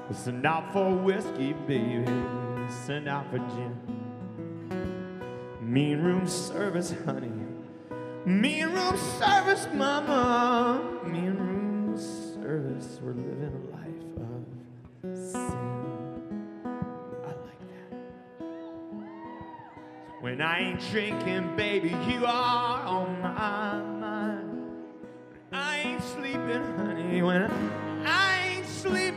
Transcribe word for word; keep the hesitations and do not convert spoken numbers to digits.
Send out for whiskey, baby. Send out for gin. Mean room service, honey. Mean room service, mama. Mean room service. We're living a life of sin. I like that. When I ain't drinking, baby, you are on my mind. I ain't sleeping, honey, when I, I ain't sleeping.